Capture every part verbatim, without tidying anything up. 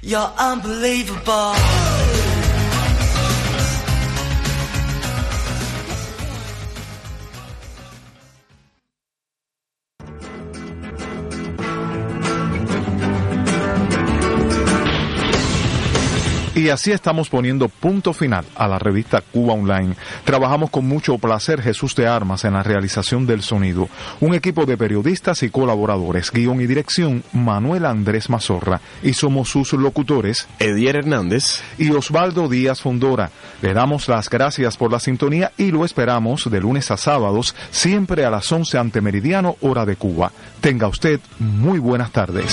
You're unbelievable. Y así estamos poniendo punto final a la revista Cuba Online. Trabajamos con mucho placer Jesús de Armas en la realización del sonido. Un equipo de periodistas y colaboradores, guión y dirección, Manuel Andrés Mazorra. Y somos sus locutores, Edier Hernández y Osvaldo Díaz Fondora. Le damos las gracias por la sintonía y lo esperamos de lunes a sábados, siempre a las once ante meridiano, hora de Cuba. Tenga usted muy buenas tardes.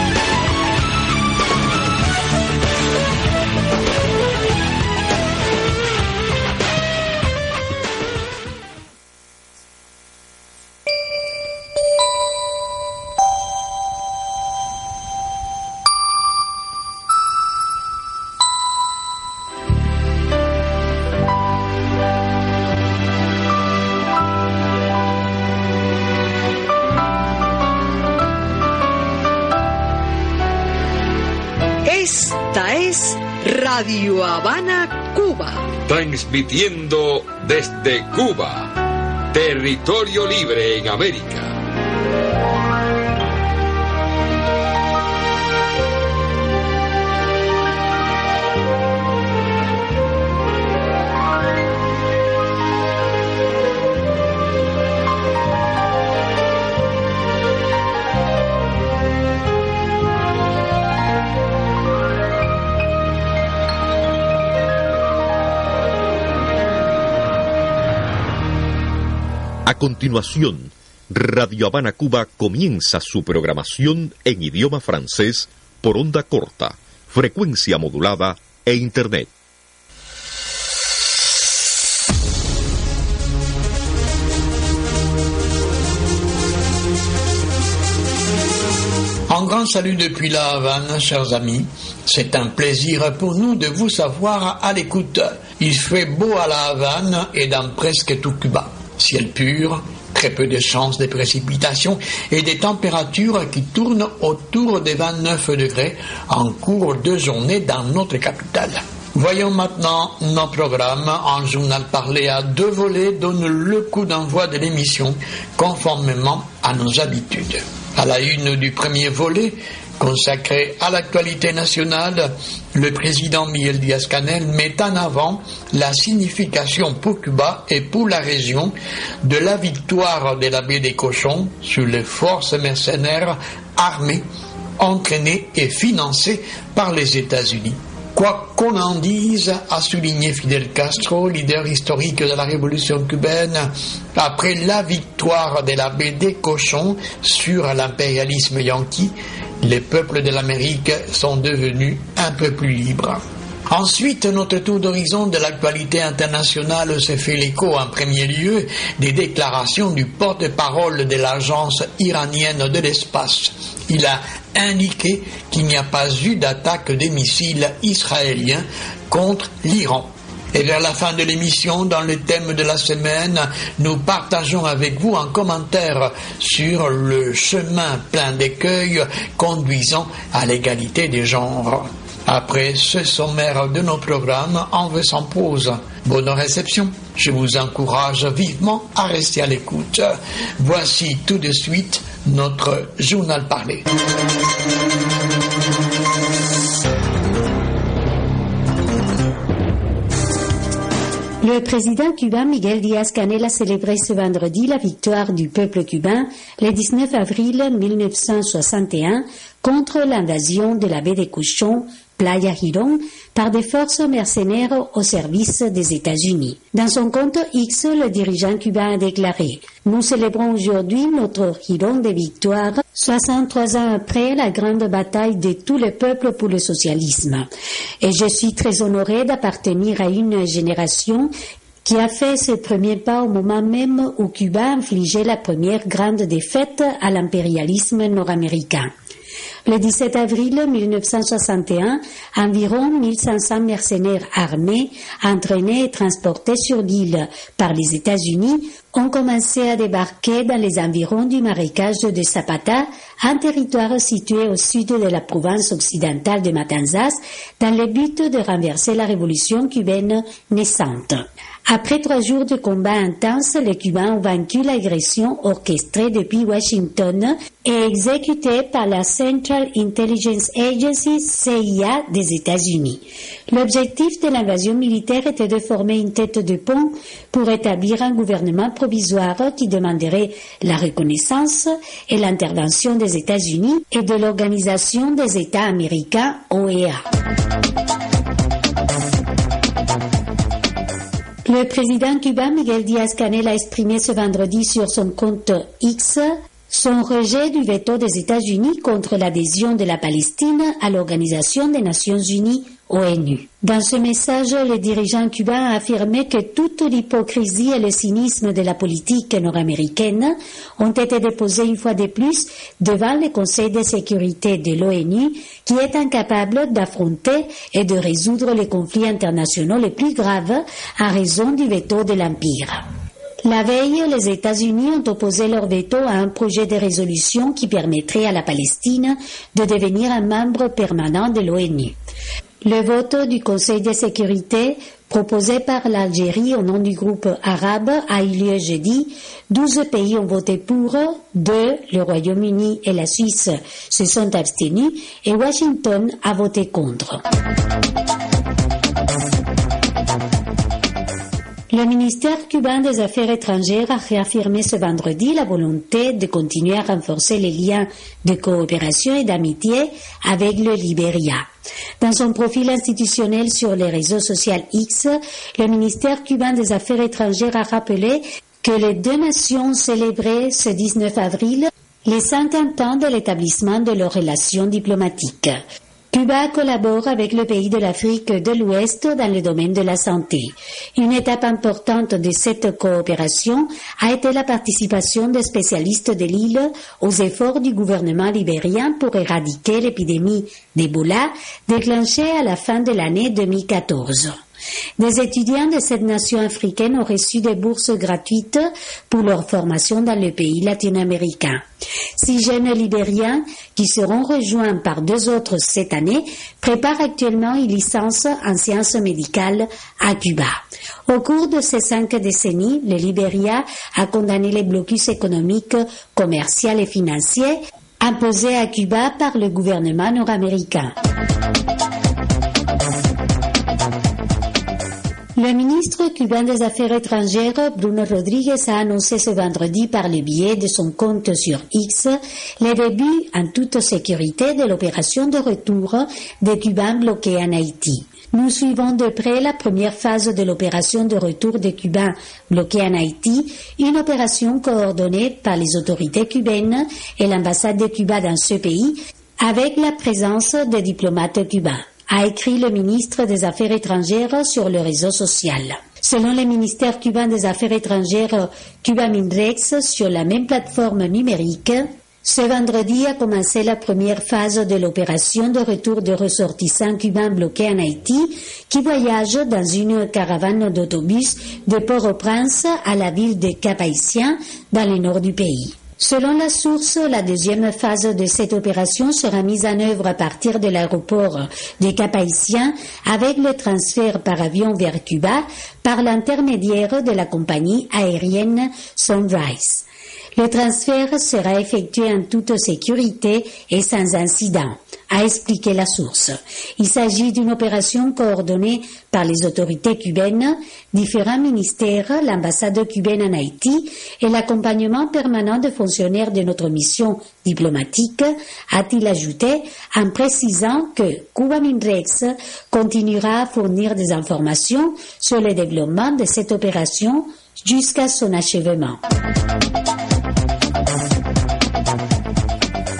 Esta es Radio Habana, Cuba. Transmitiendo desde Cuba, territorio libre en América. A continuación, Radio Habana Cuba comienza su programación en idioma francés por onda corta, frecuencia modulada e Internet. Un grand salut depuis la Havane, chers amis. C'est un plaisir pour nous de vous savoir à l'écoute. Il fait beau à la Havane et dans presque tout Cuba. Ciel pur, très peu de chances de précipitations et des températures qui tournent autour des vingt-neuf degrés en cours de journée dans notre capitale. Voyons maintenant nos programmes. Un journal parlé à deux volets donne le coup d'envoi de l'émission conformément à nos habitudes. À la une du premier volet, consacré à l'actualité nationale, le président Miguel Díaz-Canel met en avant la signification pour Cuba et pour la région de la victoire de la baie des Cochons sur les forces mercenaires armées, entraînées et financées par les États-Unis. Quoi qu'on en dise, a souligné Fidel Castro, leader historique de la révolution cubaine, après la victoire de la baie des Cochons sur l'impérialisme yanqui, les peuples de l'Amérique sont devenus un peu plus libres. Ensuite, notre tour d'horizon de l'actualité internationale se fait l'écho en premier lieu des déclarations du porte-parole de l'agence iranienne de l'espace. Il a indiqué qu'il n'y a pas eu d'attaque de missiles israéliens contre l'Iran. Et vers la fin de l'émission, dans le thème de la semaine, nous partageons avec vous un commentaire sur le chemin plein d'écueils conduisant à l'égalité des genres. Après ce sommaire de nos programmes, on vous s'en pose. Bonne réception. Je vous encourage vivement à rester à l'écoute. Voici tout de suite notre journal parlé. Le président cubain Miguel Díaz-Canel a célébré ce vendredi la victoire du peuple cubain le dix-neuf avril mille neuf cent soixante et un contre l'invasion de la baie des Cochons, Playa Girón, par des forces mercenaires au service des États-Unis. Dans son compte X, le dirigeant cubain a déclaré « Nous célébrons aujourd'hui notre Girón de victoire, soixante-trois ans après la grande bataille de tous les peuples pour le socialisme. Et je suis très honoré d'appartenir à une génération qui a fait ses premiers pas au moment même où Cuba infligeait la première grande défaite à l'impérialisme nord-américain. » Le dix-sept avril mille neuf cent soixante et un, environ mille cinq cents mercenaires armés, entraînés et transportés sur l'île par les États-Unis, ont commencé à débarquer dans les environs du marécage de Zapata, un territoire situé au sud de la province occidentale de Matanzas, dans le but de renverser la révolution cubaine naissante. Après trois jours de combats intenses, les Cubains ont vaincu l'agression orchestrée depuis Washington et exécutée par la Central Intelligence Agency, C I A, des États-Unis. L'objectif de l'invasion militaire était de former une tête de pont pour établir un gouvernement provisoire qui demanderait la reconnaissance et l'intervention des États-Unis et de l'Organisation des États américains, O E A. Le président cubain Miguel Díaz-Canel a exprimé ce vendredi sur son compte X son rejet du veto des États-Unis contre l'adhésion de la Palestine à l'Organisation des Nations Unies, O N U. Dans ce message, le dirigeant cubain a affirmé que toute l'hypocrisie et le cynisme de la politique nord-américaine ont été déposés une fois de plus devant le Conseil de sécurité de l'ONU, qui est incapable d'affronter et de résoudre les conflits internationaux les plus graves à raison du veto de l'Empire. La veille, les États-Unis ont opposé leur veto à un projet de résolution qui permettrait à la Palestine de devenir un membre permanent de l'ONU. Le vote du Conseil de sécurité proposé par l'Algérie au nom du groupe arabe a eu lieu jeudi. Douze pays ont voté pour, deux, le Royaume-Uni et la Suisse, se sont abstenus et Washington a voté contre. Le ministère cubain des Affaires étrangères a réaffirmé ce vendredi la volonté de continuer à renforcer les liens de coopération et d'amitié avec le Libéria. Dans son profil institutionnel sur les réseaux sociaux X, le ministère cubain des Affaires étrangères a rappelé que les deux nations célébraient ce dix-neuf avril les cinquante ans de l'établissement de leurs relations diplomatiques. Cuba collabore avec le pays de l'Afrique de l'Ouest dans le domaine de la santé. Une étape importante de cette coopération a été la participation des spécialistes de l'île aux efforts du gouvernement libérien pour éradiquer l'épidémie d'Ebola déclenchée à la fin de l'année deux mille quatorze. Des étudiants de cette nation africaine ont reçu des bourses gratuites pour leur formation dans le pays latino-américain. Six jeunes libériens, qui seront rejoints par deux autres cette année, préparent actuellement une licence en sciences médicales à Cuba. Au cours de ces cinq décennies, le Libéria a condamné les blocus économiques, commerciaux et financiers imposés à Cuba par le gouvernement nord-américain. Le ministre cubain des Affaires étrangères, Bruno Rodriguez, a annoncé ce vendredi par le biais de son compte sur X le début en toute sécurité de l'opération de retour des Cubains bloqués en Haïti. Nous suivons de près la première phase de l'opération de retour des Cubains bloqués en Haïti, une opération coordonnée par les autorités cubaines et l'ambassade de Cuba dans ce pays, avec la présence des diplomates cubains, a écrit le ministre des Affaires étrangères sur le réseau social. Selon le ministère cubain des Affaires étrangères Cuba Minrex, sur la même plateforme numérique, ce vendredi a commencé la première phase de l'opération de retour de ressortissants cubains bloqués en Haïti qui voyagent dans une caravane d'autobus de Port-au-Prince à la ville de Cap-Haïtien dans le nord du pays. Selon la source, la deuxième phase de cette opération sera mise en œuvre à partir de l'aéroport de Cap-Haïtien avec le transfert par avion vers Cuba par l'intermédiaire de la compagnie aérienne Sunrise. Le transfert sera effectué en toute sécurité et sans incident, a expliqué la source. Il s'agit d'une opération coordonnée par les autorités cubaines, différents ministères, l'ambassade cubaine en Haïti et l'accompagnement permanent de fonctionnaires de notre mission diplomatique, a-t-il ajouté, en précisant que Cuba Minrex continuera à fournir des informations sur le développement de cette opération jusqu'à son achèvement.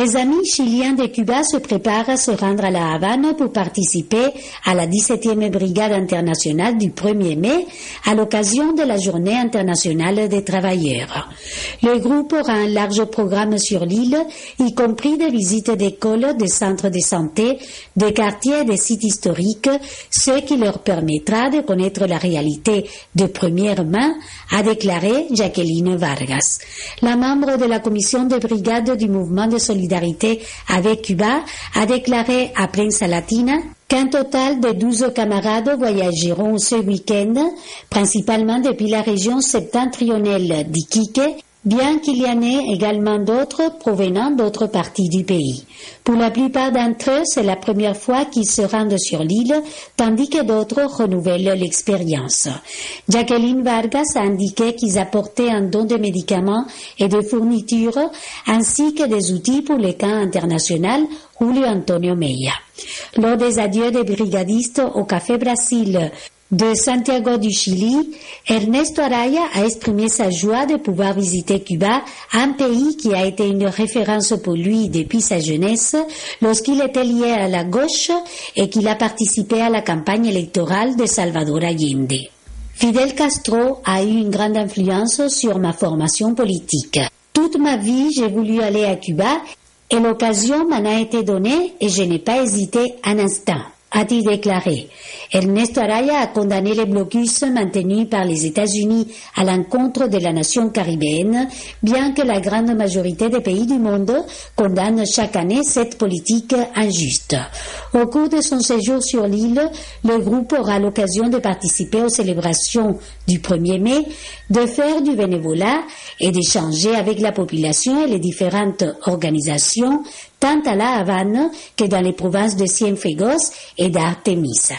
Les amis chiliens de Cuba se préparent à se rendre à La Havane pour participer à la dix-septième brigade internationale du premier mai à l'occasion de la Journée internationale des travailleurs. Le groupe aura un large programme sur l'île, y compris des visites d'écoles, de centres de santé, de quartiers et de sites historiques, ce qui leur permettra de connaître la réalité de première main, a déclaré Jacqueline Vargas. La membre de la commission de brigade du mouvement de solidarité avec Cuba a déclaré à Prensa Latina qu'un total de douze camarades voyageront ce week-end, principalement depuis la région septentrionale d'Iquique, bien qu'il y en ait également d'autres provenant d'autres parties du pays. Pour la plupart d'entre eux, c'est la première fois qu'ils se rendent sur l'île, tandis que d'autres renouvellent l'expérience. Jacqueline Vargas a indiqué qu'ils apportaient un don de médicaments et de fournitures, ainsi que des outils pour les camps internationaux Julio Antonio Meia. Lors des adieux des brigadistes au Café Brasil de Santiago du Chili, Ernesto Araya a exprimé sa joie de pouvoir visiter Cuba, un pays qui a été une référence pour lui depuis sa jeunesse, lorsqu'il était lié à la gauche et qu'il a participé à la campagne électorale de Salvador Allende. Fidel Castro a eu une grande influence sur ma formation politique. Toute ma vie, j'ai voulu aller à Cuba et l'occasion m'en a été donnée et je n'ai pas hésité un instant, a-t-il déclaré. Ernesto Araya a condamné les blocus maintenus par les États-Unis à l'encontre de la nation caribéenne, bien que la grande majorité des pays du monde condamnent chaque année cette politique injuste. Au cours de son séjour sur l'île, le groupe aura l'occasion de participer aux célébrations du premier mai, de faire du bénévolat et d'échanger avec la population et les différentes organisations, tant à La Havane que dans les provinces de Cienfuegos et d'Artemisa.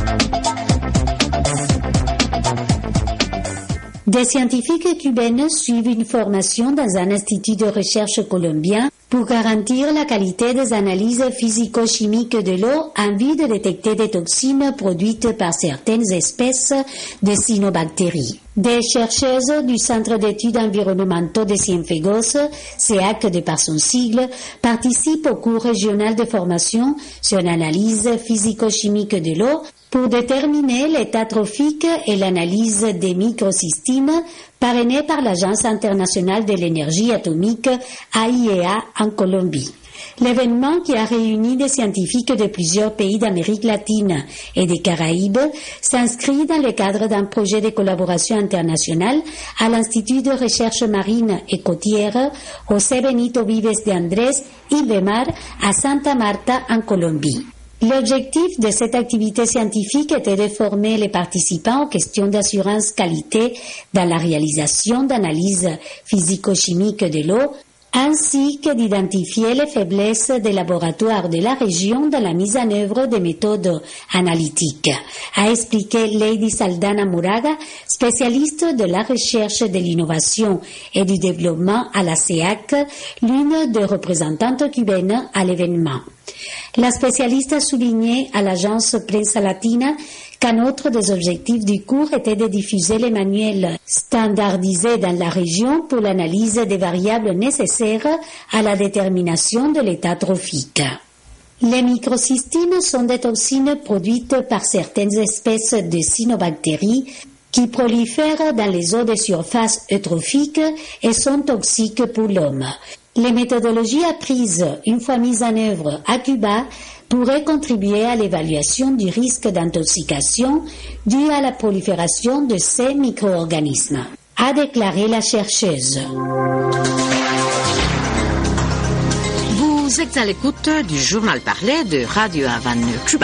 Des scientifiques cubaines suivent une formation dans un institut de recherche colombien pour garantir la qualité des analyses physico-chimiques de l'eau en vue de détecter des toxines produites par certaines espèces de cyanobactéries. Des chercheuses du Centre d'études environnementaux de Cienfuegos, C E A C de par son sigle, participent au cours régional de formation sur l'analyse physico-chimique de l'eau pour déterminer l'état trophique et l'analyse des microsystèmes parrainé par l'Agence internationale de l'énergie atomique A I E A en Colombie. L'événement, qui a réuni des scientifiques de plusieurs pays d'Amérique latine et des Caraïbes, s'inscrit dans le cadre d'un projet de collaboration internationale à l'Institut de recherche marine et côtière José Benito Vives de Andrés Ibemar à Santa Marta en Colombie. L'objectif de cette activité scientifique était de former les participants aux questions d'assurance qualité dans la réalisation d'analyses physico-chimiques de l'eau, ainsi que d'identifier les faiblesses des laboratoires de la région dans la mise en œuvre des méthodes analytiques, a expliqué Lady Saldana Moraga, spécialiste de la recherche, de l'innovation et du développement à la C E A C, l'une des représentantes cubaines à l'événement. La spécialiste a souligné à l'agence Prensa Latina qu'un autre des objectifs du cours était de diffuser les manuels standardisés dans la région pour l'analyse des variables nécessaires à la détermination de l'état trophique. Les microcystines sont des toxines produites par certaines espèces de cyanobactéries qui prolifèrent dans les eaux de surface eutrophiques et sont toxiques pour l'homme. Les méthodologies apprises, une fois mises en œuvre à Cuba, pourraient contribuer à l'évaluation du risque d'intoxication dû à la prolifération de ces micro-organismes, a déclaré la chercheuse. Vous êtes à l'écoute du journal parlé de Radio Havane Cuba.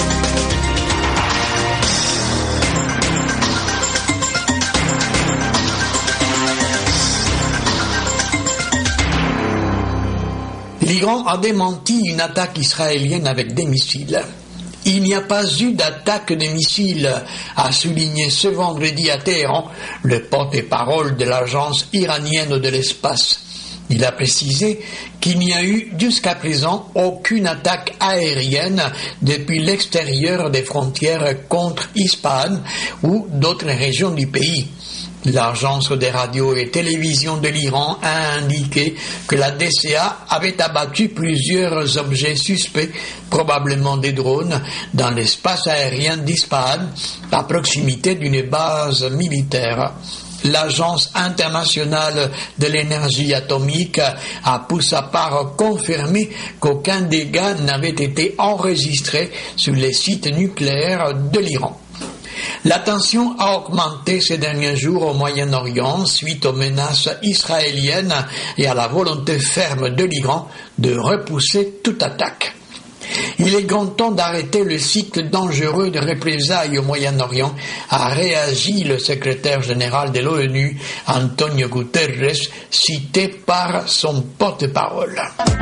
L'Iran a démenti une attaque israélienne avec des missiles. Il n'y a pas eu d'attaque de missiles, a souligné ce vendredi à Téhéran le porte-parole de l'agence iranienne de l'espace. Il a précisé qu'il n'y a eu jusqu'à présent aucune attaque aérienne depuis l'extérieur des frontières contre Ispahan ou d'autres régions du pays. L'agence des radios et télévisions de l'Iran a indiqué que la D C A avait abattu plusieurs objets suspects, probablement des drones, dans l'espace aérien d'Ispahan, à proximité d'une base militaire. L'Agence internationale de l'énergie atomique a pour sa part confirmé qu'aucun dégât n'avait été enregistré sur les sites nucléaires de l'Iran. La tension a augmenté ces derniers jours au Moyen-Orient suite aux menaces israéliennes et à la volonté ferme de l'Iran de repousser toute attaque. Il est grand temps d'arrêter le cycle dangereux de représailles au Moyen-Orient, a réagi le secrétaire général de l'ONU, Antonio Guterres, cité par son porte-parole.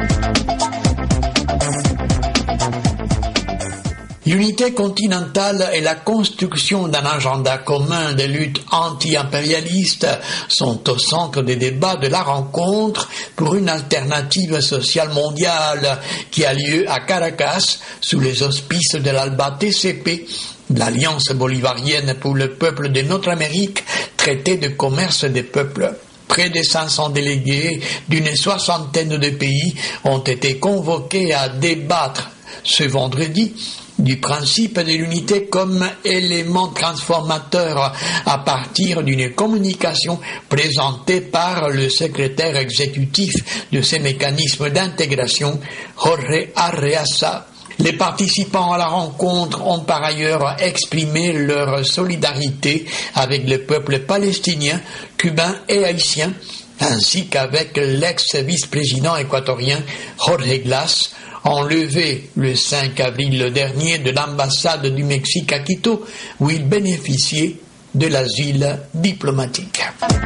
L'unité continentale et la construction d'un agenda commun de lutte anti-impérialiste sont au centre des débats de la rencontre pour une alternative sociale mondiale qui a lieu à Caracas sous les auspices de l'Alba T C P, l'Alliance bolivarienne pour le peuple de notre Amérique, traité de commerce des peuples. Près de cinq cents délégués d'une soixantaine de pays ont été convoqués à débattre ce vendredi du principe de l'unité comme élément transformateur à partir d'une communication présentée par le secrétaire exécutif de ces mécanismes d'intégration, Jorge Arreaza. Les participants à la rencontre ont par ailleurs exprimé leur solidarité avec le peuple palestinien, cubain et haïtien, ainsi qu'avec l'ex-vice-président équatorien Jorge Glass, enlevé le cinq avril dernier de l'ambassade du Mexique à Quito, où il bénéficiait de l'asile diplomatique.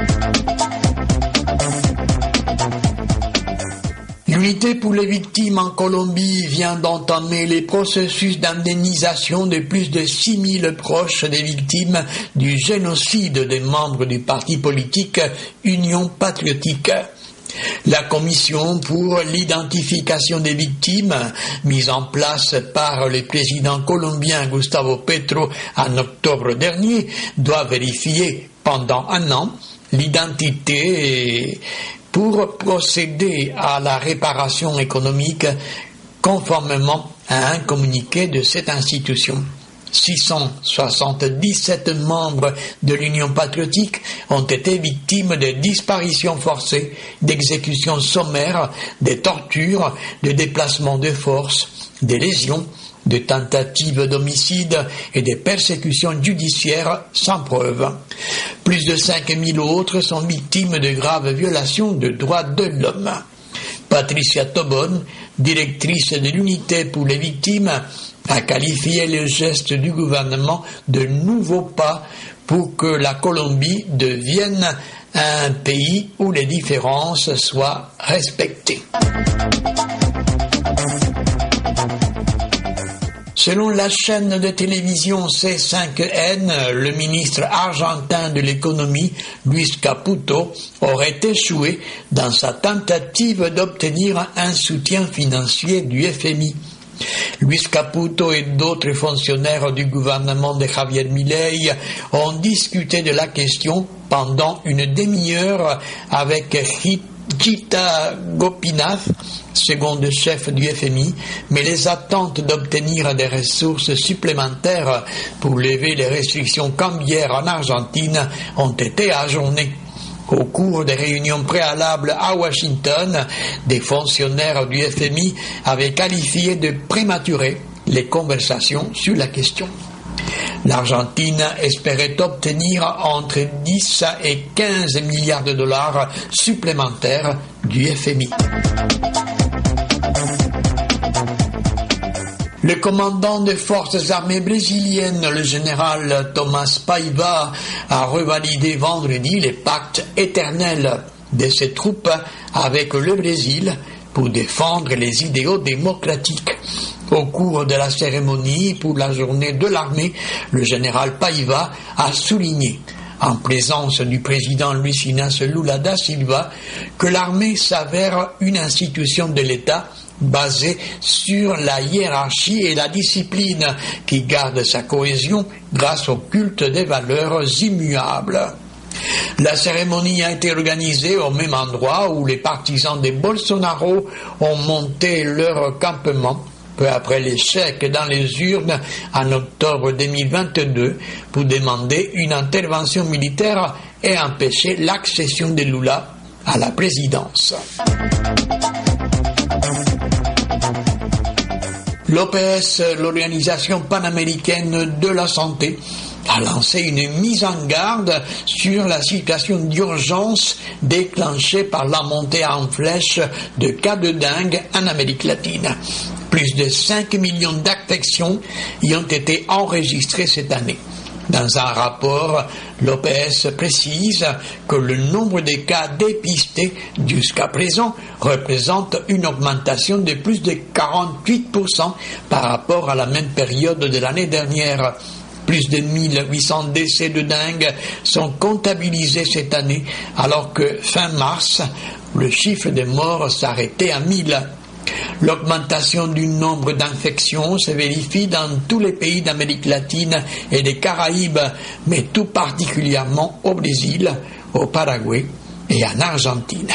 L'unité pour les victimes en Colombie vient d'entamer les processus d'indemnisation de plus de six mille proches des victimes du génocide des membres du parti politique Union Patriotique. La commission pour l'identification des victimes, mise en place par le président colombien Gustavo Petro en octobre dernier, doit vérifier pendant un an l'identité pour procéder à la réparation économique conformément à un communiqué de cette institution. six cent soixante-dix-sept membres de l'Union patriotique ont été victimes de disparitions forcées, d'exécutions sommaires, de tortures, de déplacements de force, de lésions, de tentatives d'homicide et de persécutions judiciaires sans preuve. Plus de cinq mille autres sont victimes de graves violations de droits de l'homme. Patricia Tobon, directrice de l'unité pour les victimes, a qualifié le geste du gouvernement de nouveau pas pour que la Colombie devienne un pays où les différences soient respectées. Selon la chaîne de télévision C cinq N, le ministre argentin de l'économie, Luis Caputo, aurait échoué dans sa tentative d'obtenir un soutien financier du F M I. Luis Caputo et d'autres fonctionnaires du gouvernement de Javier Milei ont discuté de la question pendant une demi-heure avec Gita Gopinath, seconde chef du F M I, mais les attentes d'obtenir des ressources supplémentaires pour lever les restrictions cambiaires en Argentine ont été ajournées. Au cours des réunions préalables à Washington, des fonctionnaires du F M I avaient qualifié de prématurées les conversations sur la question. L'Argentine espérait obtenir entre dix et quinze milliards de dollars supplémentaires du F M I. Le commandant des forces armées brésiliennes, le général Thomas Paiva, a revalidé vendredi les pactes éternels de ses troupes avec le Brésil pour défendre les idéaux démocratiques. Au cours de la cérémonie pour la journée de l'armée, le général Paiva a souligné, en présence du président Luis Inácio Lula da Silva, que l'armée s'avère une institution de l'État basée sur la hiérarchie et la discipline qui garde sa cohésion grâce au culte des valeurs immuables. La cérémonie a été organisée au même endroit où les partisans de Bolsonaro ont monté leur campement peu après l'échec dans les urnes en octobre deux mille vingt-deux pour demander une intervention militaire et empêcher l'accession de Lula à la présidence. L'O P S, l'Organisation panaméricaine de la santé, a lancé une mise en garde sur la situation d'urgence déclenchée par la montée en flèche de cas de dengue en Amérique latine. Plus de cinq millions d'infections y ont été enregistrées cette année. Dans un rapport, l'O P S précise que le nombre de cas dépistés jusqu'à présent représente une augmentation de plus de quarante-huit pour cent par rapport à la même période de l'année dernière. Plus de mille huit cents décès de dengue sont comptabilisés cette année, alors que fin mars, le chiffre de morts s'arrêtait à mille. L'augmentation du nombre d'infections se vérifie dans tous les pays d'Amérique latine et des Caraïbes, mais tout particulièrement au Brésil, au Paraguay et en Argentine.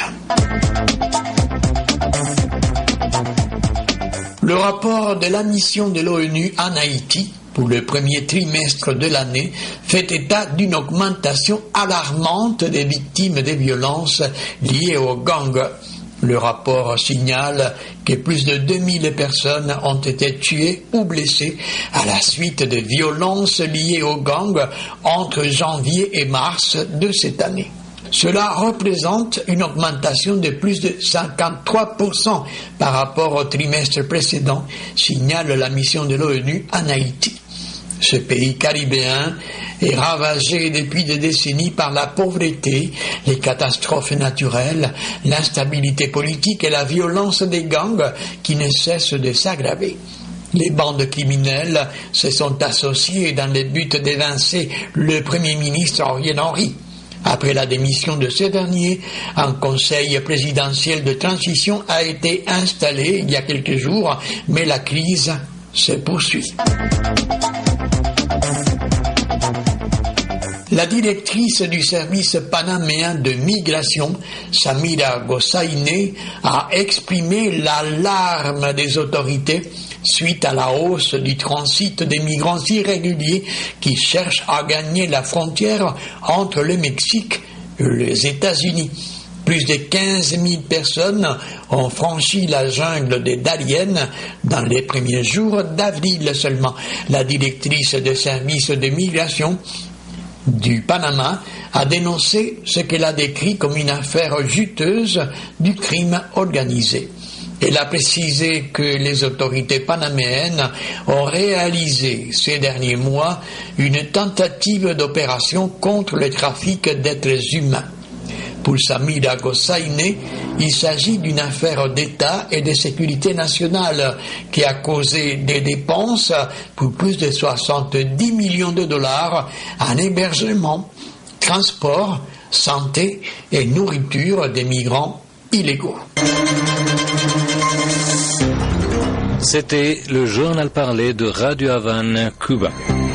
Le rapport de la mission de l'ONU en Haïti pour le premier trimestre de l'année fait état d'une augmentation alarmante des victimes des violences liées aux gangs. Le rapport signale que plus de deux mille personnes ont été tuées ou blessées à la suite de violences liées aux gangs entre janvier et mars de cette année. Cela représente une augmentation de plus de cinquante-trois pour cent par rapport au trimestre précédent, signale la mission de l'ONU en Haïti. Ce pays caribéen est ravagé depuis des décennies par la pauvreté, les catastrophes naturelles, l'instabilité politique et la violence des gangs qui ne cessent de s'aggraver. Les bandes criminelles se sont associées dans le but d'évincer le Premier ministre Ariel Henry. Après la démission de ce dernier, un conseil présidentiel de transition a été installé il y a quelques jours, mais la crise se poursuit. La directrice du service panaméen de migration, Samira Gossaïné, a exprimé l'alarme des autorités suite à la hausse du transit des migrants irréguliers qui cherchent à gagner la frontière entre le Mexique et les États-Unis. Plus de quinze mille personnes ont franchi la jungle des Dariennes dans les premiers jours d'avril seulement. La directrice des services de migration du Panama a dénoncé ce qu'elle a décrit comme une affaire juteuse du crime organisé. Elle a précisé que les autorités panaméennes ont réalisé ces derniers mois une tentative d'opération contre le trafic d'êtres humains. Pour Samira Gossaïné, il s'agit d'une affaire d'État et de sécurité nationale qui a causé des dépenses pour plus de soixante-dix millions de dollars en hébergement, transport, santé et nourriture des migrants illégaux. C'était le journal parlé de Radio Havane, Cuba.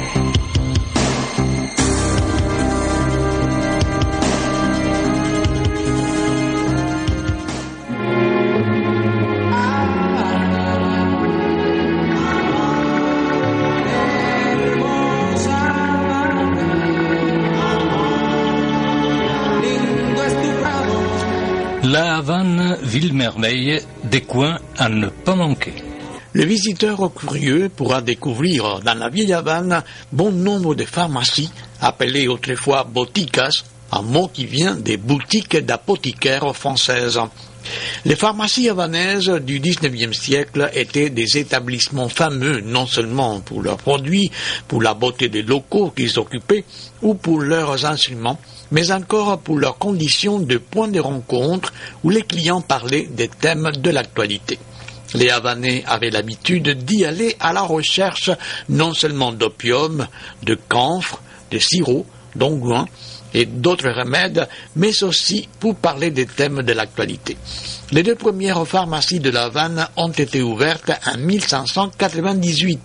La Havane, ville merveille, des coins à ne pas manquer. Le visiteur curieux pourra découvrir dans la vieille Havane bon nombre de pharmacies, appelées autrefois boticas, un mot qui vient des boutiques d'apothicaires françaises. Les pharmacies havanaises du dix-neuvième siècle étaient des établissements fameux non seulement pour leurs produits, pour la beauté des locaux qu'ils occupaient ou pour leurs instruments, mais encore pour leurs conditions de point de rencontre où les clients parlaient des thèmes de l'actualité. Les Havanais avaient l'habitude d'y aller à la recherche non seulement d'opium, de camphre, de sirop, d'ongouin et d'autres remèdes, mais aussi pour parler des thèmes de l'actualité. Les deux premières pharmacies de la Havane ont été ouvertes en mille cinq cent quatre-vingt-dix-huit.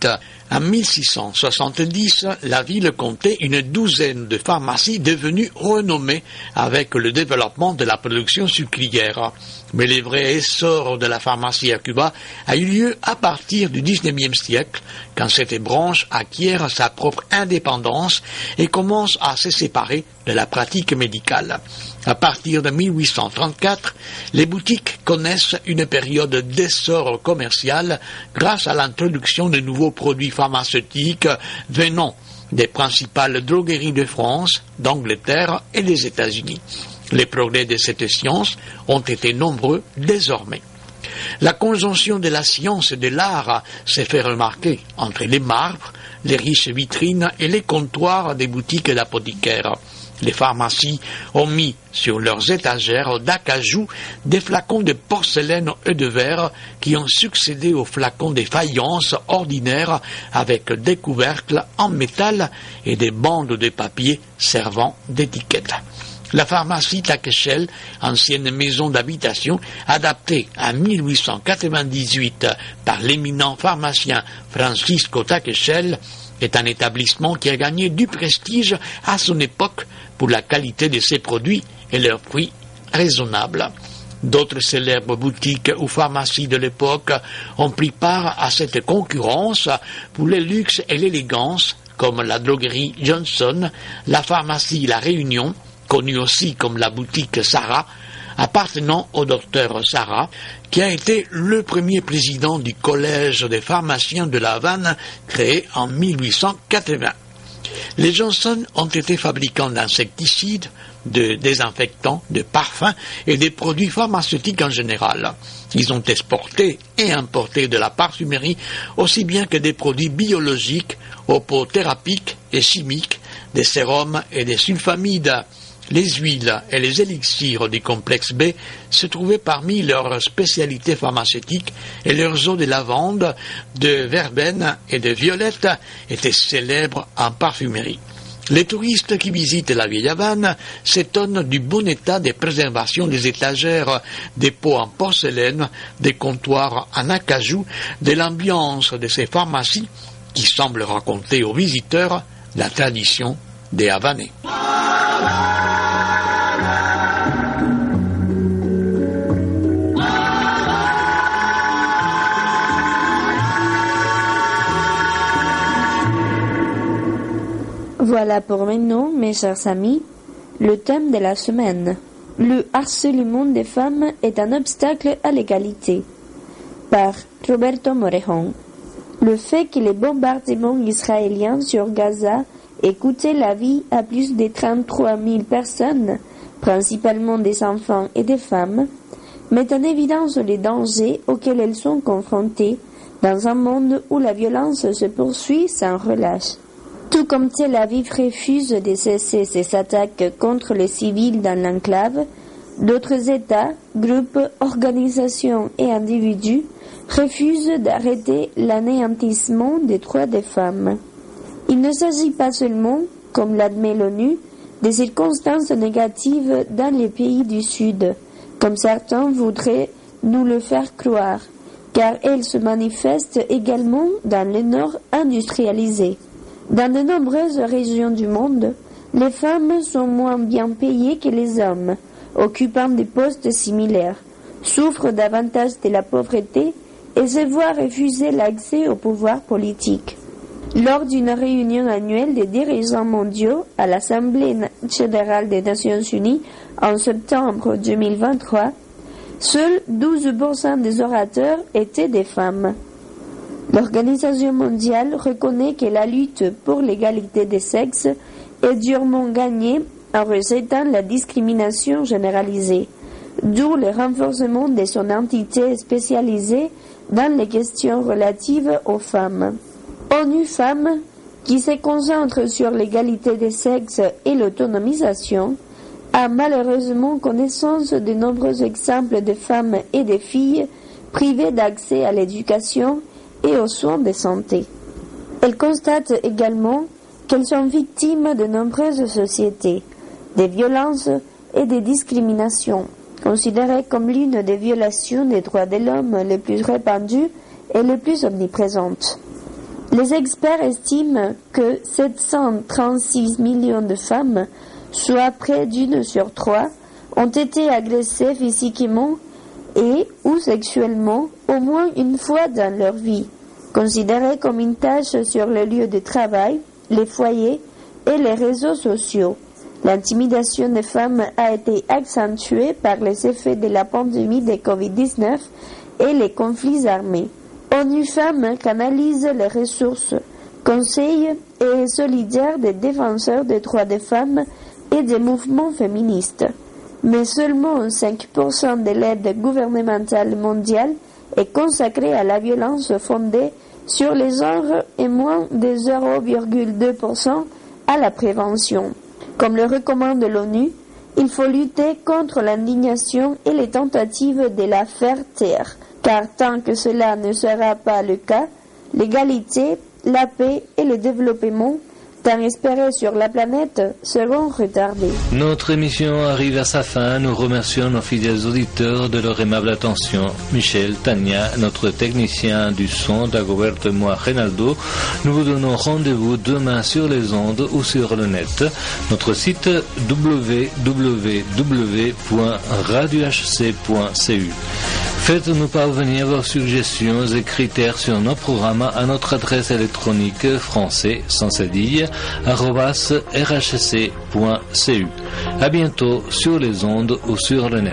En mille six cent soixante-dix, la ville comptait une douzaine de pharmacies devenues renommées avec le développement de la production sucrière. Mais le vrai essor de la pharmacie à Cuba a eu lieu à partir du dix-neuvième siècle, quand cette branche acquiert sa propre indépendance et commence à se séparer de la pratique médicale. À partir de mille huit cent trente-quatre, les boutiques connaissent une période d'essor commercial grâce à l'introduction de nouveaux produits pharmaceutiques venant des principales drogueries de France, d'Angleterre et des États-Unis. Les progrès de cette science ont été nombreux désormais. La conjonction de la science et de l'art s'est fait remarquer entre les marbres, les riches vitrines et les comptoirs des boutiques d'apothicaires. Les pharmacies ont mis sur leurs étagères d'acajou des flacons de porcelaine et de verre qui ont succédé aux flacons de faïence ordinaires avec des couvercles en métal et des bandes de papier servant d'étiquette. La pharmacie Takeshel, ancienne maison d'habitation adaptée en mille huit cent quatre-vingt-dix-huit par l'éminent pharmacien Francisco Takeshel, est un établissement qui a gagné du prestige à son époque pour la qualité de ses produits et leur prix raisonnable. D'autres célèbres boutiques ou pharmacies de l'époque ont pris part à cette concurrence pour le luxe et l'élégance, comme la droguerie Johnson, la pharmacie La Réunion, connue aussi comme la boutique Sarah, appartenant au docteur Sarah, qui a été le premier président du collège des pharmaciens de La Havane, créé en mille huit cent quatre-vingts. Les Johnson ont été fabricants d'insecticides, de désinfectants, de parfums et des produits pharmaceutiques en général. Ils ont exporté et importé de la parfumerie aussi bien que des produits biologiques, opothérapiques et chimiques, des sérums et des sulfamides. Les huiles et les élixirs du complexe B se trouvaient parmi leurs spécialités pharmaceutiques et leurs eaux de lavande, de verveine et de violette étaient célèbres en parfumerie. Les touristes qui visitent la vieille Havane s'étonnent du bon état de préservation des étagères, des pots en porcelaine, des comptoirs en acajou, de l'ambiance de ces pharmacies qui semblent raconter aux visiteurs la tradition des Havanais. Voilà pour maintenant, mes chers amis, le thème de la semaine. Le harcèlement des femmes est un obstacle à l'égalité. Par Roberto Morejon. Le fait que les bombardements israéliens sur Gaza aient coûté la vie à plus de trente-trois mille personnes, principalement des enfants et des femmes, met en évidence les dangers auxquels elles sont confrontées dans un monde où la violence se poursuit sans relâche. Tout comme Tel Aviv refuse de cesser ses attaques contre les civils dans l'enclave, d'autres États, groupes, organisations et individus refusent d'arrêter l'anéantissement des droits des femmes. Il ne s'agit pas seulement, comme l'admet l'ONU, des circonstances négatives dans les pays du Sud, comme certains voudraient nous le faire croire, car elles se manifestent également dans le Nord industrialisé. Dans de nombreuses régions du monde, les femmes sont moins bien payées que les hommes, occupant des postes similaires, souffrent davantage de la pauvreté et se voient refuser l'accès au pouvoir politique. Lors d'une réunion annuelle des dirigeants mondiaux à l'Assemblée générale des Nations unies en septembre deux mille vingt-trois, seuls douze pour cent des orateurs étaient des femmes. L'Organisation mondiale reconnaît que la lutte pour l'égalité des sexes est durement gagnée en rejetant la discrimination généralisée, d'où le renforcement de son entité spécialisée dans les questions relatives aux femmes. ONU Femmes, qui se concentre sur l'égalité des sexes et l'autonomisation, a malheureusement connaissance de nombreux exemples de femmes et de filles privées d'accès à l'éducation et aux soins de santé. Elle constate également qu'elles sont victimes de nombreuses sociétés, des violences et des discriminations, considérées comme l'une des violations des droits de l'homme les plus répandues et les plus omniprésentes. Les experts estiment que sept cent trente-six millions de femmes, soit près d'une sur trois, ont été agressées physiquement et ou sexuellement au moins une fois dans leur vie, considérées comme une tâche sur le lieu de travail, les foyers et les réseaux sociaux. L'intimidation des femmes a été accentuée par les effets de la pandémie de covid dix-neuf et les conflits armés. ONU Femmes canalise les ressources, conseille et est solidaire des défenseurs des droits des femmes et des mouvements féministes. Mais seulement cinq pour cent de l'aide gouvernementale mondiale est consacrée à la violence fondée sur les genres et moins de zéro virgule deux pour cent à la prévention. Comme le recommande l'ONU, il faut lutter contre l'indignation et les tentatives de la faire taire, car tant que cela ne sera pas le cas, l'égalité, la paix et le développement, tant espérés sur la planète, seront retardés. Notre émission arrive à sa fin. Nous remercions nos fidèles auditeurs de leur aimable attention. Michel, Tania, notre technicien du son, Dagoberto et moi, Reynaldo. Nous vous donnons rendez-vous demain sur les ondes ou sur le net. Notre site w w w point radio h c point c u. Faites-nous parvenir vos suggestions et critères sur nos programmes à notre adresse électronique français sans cédille arobase r h c point c u. À bientôt sur les ondes ou sur le net.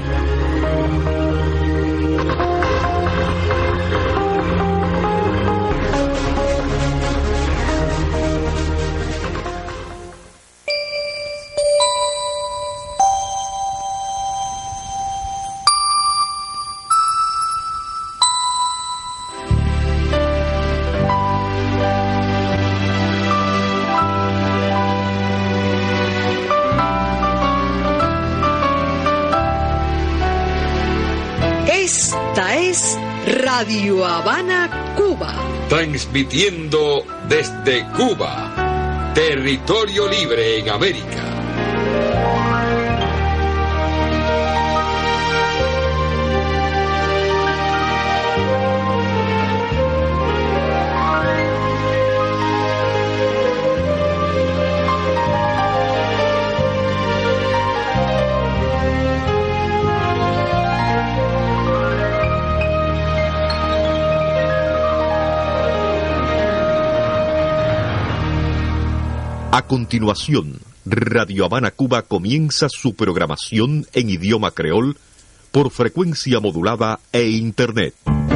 Radio Habana, Cuba. Transmitiendo desde Cuba, territorio libre en América. A continuación, Radio Habana Cuba comienza su programación en idioma creol por frecuencia modulada e internet.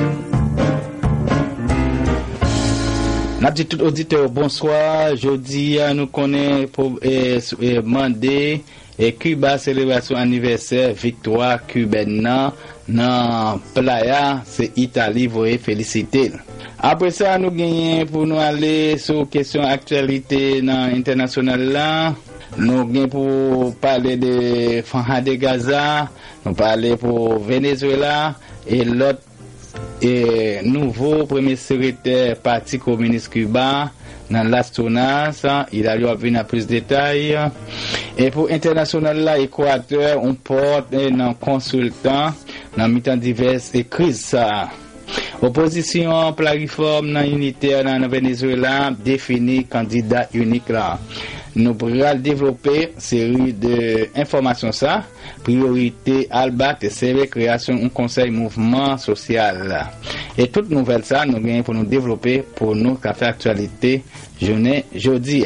N'a tout auditeur bonsoir. Jeudi nous connaît pour eh, eh, demander et Cuba célébration anniversaire victoire cubaine dans Playa, c'est Italie, voyez féliciter. Après ça, nous gagnons pour nous aller sur question actualité dans international là. Nous gagnons pour parler de Franja de Gaza, nous parler pour Venezuela et l'autre et nouveau premier secrétaire parti communiste cubain dans l'Astonas, il a eu à venir plus de détails. Et pour international là, Équateur, on porte un consultant dans mi-temps divers et crises ça. Opposition pour la réforme dans unitaire dans le Venezuela définit candidat unique là. Nous pourrons développer une série d'informations ça. Priorité Alba et c'est création d'un conseil mouvement social. Et toute nouvelle ça nous gagnons pour nous développer pour nous café actualité journée jeudi.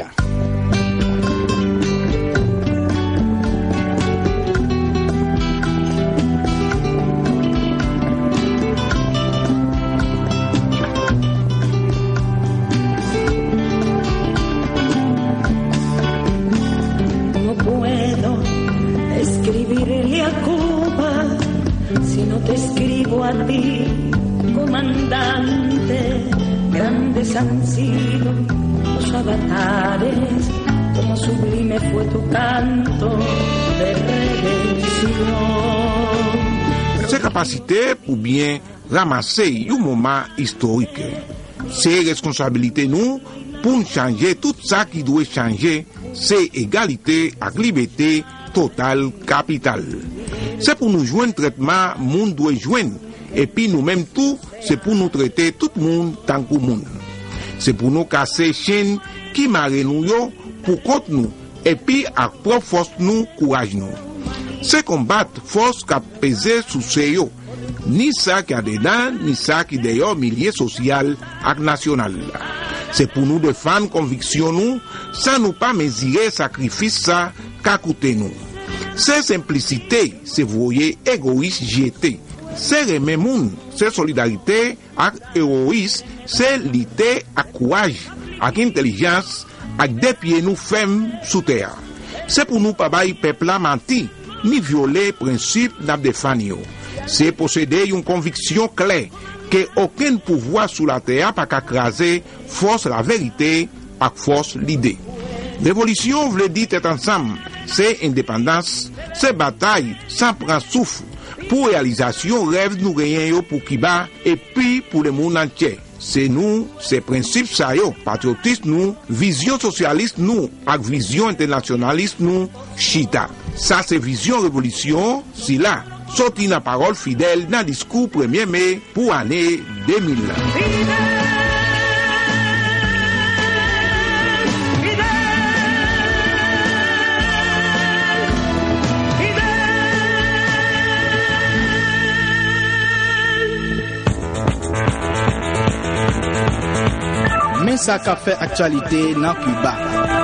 Han sido los avatares, como sublime fue tu canto de redención. Ces capacités pour bien ramasser un moment historique. C'est responsabilité nous pour changer tout ça qui doit changer, c'est égalité et liberté totale capitale. C'est pour nous joindre traitement, monde doit joindre. Et puis nous-mêmes tout, c'est pour nous traiter tout le monde tant que monde. C'est pour nous casser chaîne qui marre nous yo pour contre nous et puis à propre force nous courage nous. C'est combattre force qui a pesé sous ces yo. Ni ça qui a dedans, ni ça qui d'ailleurs milieu social et national. C'est pour nous défendre conviction nous, sans nous pas mesurer sacrifice ça qu'a coûté nous. C'est simplicité, c'est voyer égoïste jeté. C'est aimer moun, c'est solidarité et héroïsme, c'est l'idée à courage, avec intelligence, avec des pieds nous fermes sous terre. C'est pour nous pas bailler peuple la menti, ni violer principe n'a défendre. C'est posséder une conviction claire que aucun pouvoir sous la terre pas qu'écraser force la vérité avec force l'idée. Révolution veut dire être ensemble, c'est indépendance, c'est bataille sans prendre souffle pour réalisation rêve nous gagnons pour Kiba et puis pour le monde entier. C'est nous, c'est principe ça yo, patriotisme nous, vision socialiste nous, avec vision internationaliste nous, chita. Ça c'est vision révolution, si là, sorti na parole fidèle dans discours premier mai pour année deux mille. Mais ça qu'a fait actualité dans Cuba.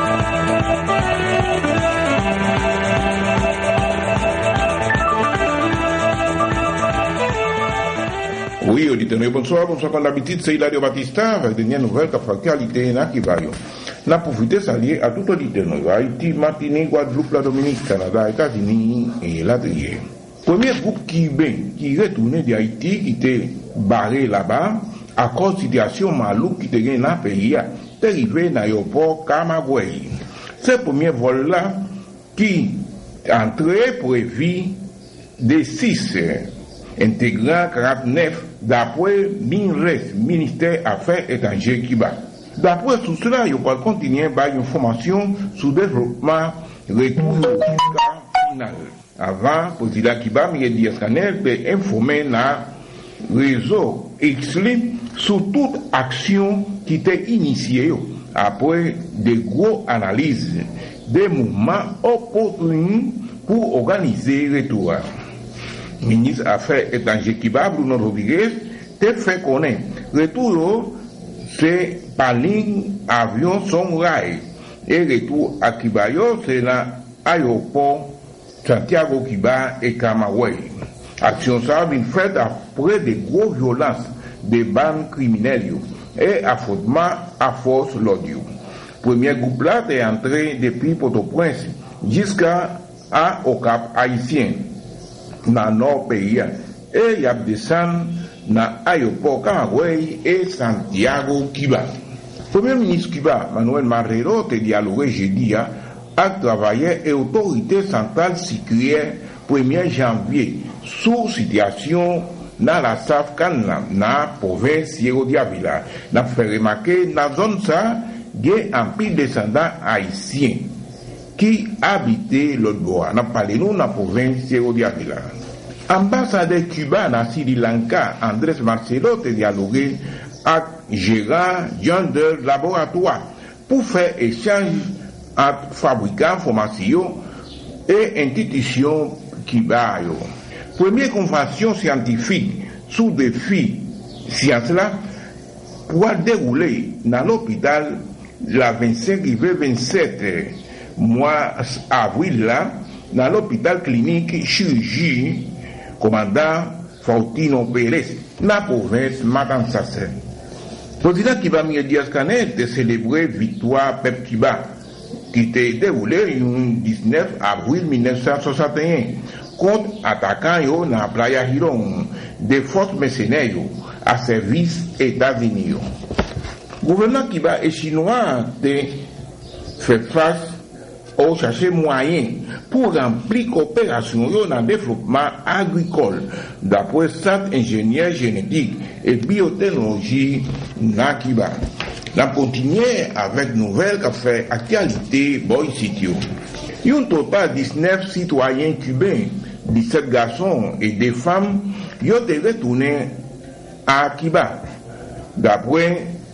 Oui, auditeurs, bonsoir, bonsoir comme d'habitude, c'est Hilario Batista avec des nouvelles qui fait actualité dans Cuba. La profité s'allier à tout auditeur, Haïti, Martinique, Guadeloupe, la Dominique, Canada, États-Unis et la Trier. Premier groupe cubain qui retournait d'Haïti, qui était barré là-bas, à cause de la situation malouk qui était dans le pays, est arrivé dans l'aéroport Camagüey. Ce premier vol-là, qui entrait prévu des six intégrants quarante-neuf d'après MINRES, Ministère Affaires étrangères Cuba. D'après tout cela, il va continuer par une formation sur le développement retour jusqu'à final. Avant, le président Cuba, Miguel Díaz-Canel, peut informer le réseau X-Lim sur toute action qui était initiée après de grosses analyses des mouvements opportuns pour organiser le retour. Le ministre des Affaires étrangères Cuba, Bruno Rodriguez, te fait connaître retour c'est par ligne avion son rail et retour à Cuba, c'est l'aéroport Santiago Cuba et Camagüey. Action ça a été faite après de grosses violences des bandes criminelles et affrontement à force l'audio. Premier groupe là est entré depuis Port-au-Prince jusqu'à au Cap Haïtien dans notre pays et il y a descendu dans l'aéroport Camagüey et Santiago Cuba. Premier ministre Cuba, Manuel Marrero, a dialogué jeudi avec travailleurs et autorités centrales sécuritaires premier janvier sur situation dans la S A F K dans la province Sierra Diavila. N'a fait remarquer dans la zone ça, il y a un pile descendants haïtiens qui habitaient l'autre bord. N'a parlé nous dans la province Sierra Diavila. Ambassadeur Cuba dans Sri Lanka, Andrés Marcelo, a dialogué avec gérant Gender Laboratoire pour faire échange entre fabricants, formations et institutions Cuba. Première convention scientifique sous défi science là pourra dérouler dans l'hôpital la vingt-cinq et vingt-sept mois avril là dans l'hôpital clinique chirurgie commandant Faustino Pérez dans la province Matanzas. Le président Cuba Miguel Díaz-Canel a célébré victoire peuple Cuba qui était déroulé le dix-neuf avril mille neuf cent soixante et un contre attaquants yo dans la playa Hiron des forces mercenaires à service États-Unis. Le gouvernement Cuba et chinois ont fait face au chercher moyens pour remplir coopération dans le développement agricole d'après cet ingénieur génétique et biotechnologie dans Cuba. On continue avec nouvelles qui fait actualité Boy City. Il y a un total de dix-neuf citoyens cubains, dix-sept garçons et des femmes, qui ont été retournés à Cuba. D'après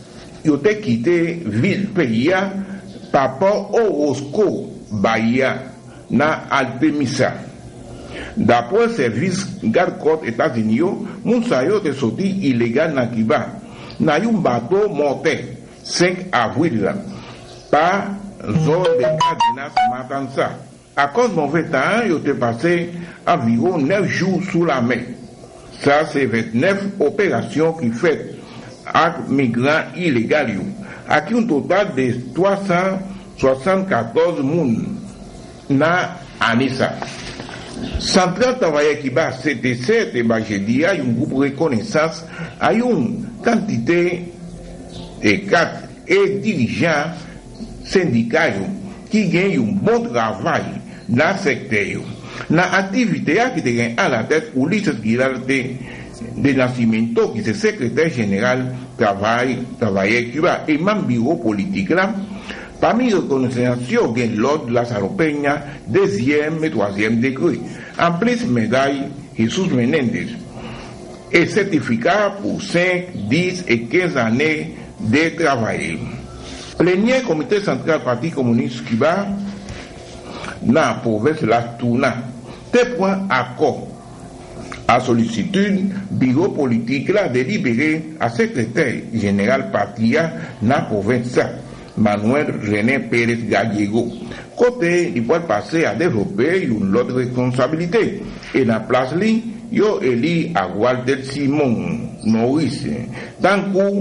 yo te quitté ville pays par rapport au Roscoe Bahia na Altemisa. D'après le service garde-côte États-Unis, moun sa yo te sorti illégal na Cuba. Na yon bateau monté cinq avril par zone de Cardenas Matanza. À cause de mauvais temps, yo te passé environ neuf jours sous la mer. Ça, c'est vingt-neuf opérations qui fait avec migrants illégaux. Avec un total de trois cent soixante-quatorze moun na Anissa. Central travailleur qui bat C T C et Bagédi a un groupe de reconnaissance à une quantité de cadres et dirigeants syndicaux qui gagnent un bon travail dans le secteur. Dans l'activité qui est à la tête Ulises Girarte de Nascimento, qui est secrétaire général travail, travailleur Cuba et membre bureau politique là. Parmi les reconnaissances, il y a l'ordre de la Saropeña, deuxième et troisième degré. En plus, médaille Jesus Menendez. Et certificat pour cinq, dix et quinze années de travail. Plénier comité central Parti communiste Cuba, dans la province de la Tuna, des points accord à sollicitude, bureau politique là délibéré à secrétaire général Partia dans la province. Manuel René Pérez Gallego. Côté, il peut passer à développer une autre responsabilité. Et dans la place, il y a élu à Walter Simon Norris, tant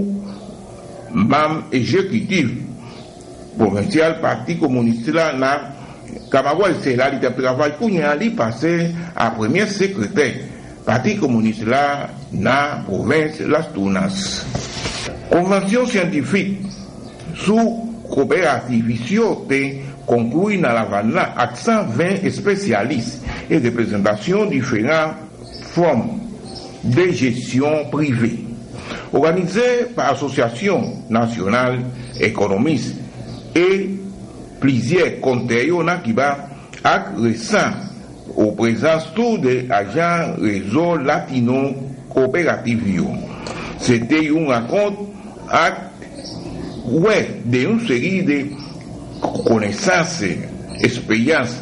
que membre exécutif provincial Parti communiste là, na Kamawal, c'est là, il travaille pour y aller passer à premier secrétaire Parti communiste là, na province Las Tunas. Convention scientifique sous coopérativité conclut dans la Havana avec cent vingt spécialistes et représentations différentes formes de gestion privée. Organisée par l'Association nationale économiste et plusieurs conseillers qui va avec récent au présent tout des agents réseau latino coopératif. C'était une rencontre avec ouais, d'une série de connaissances, expériences,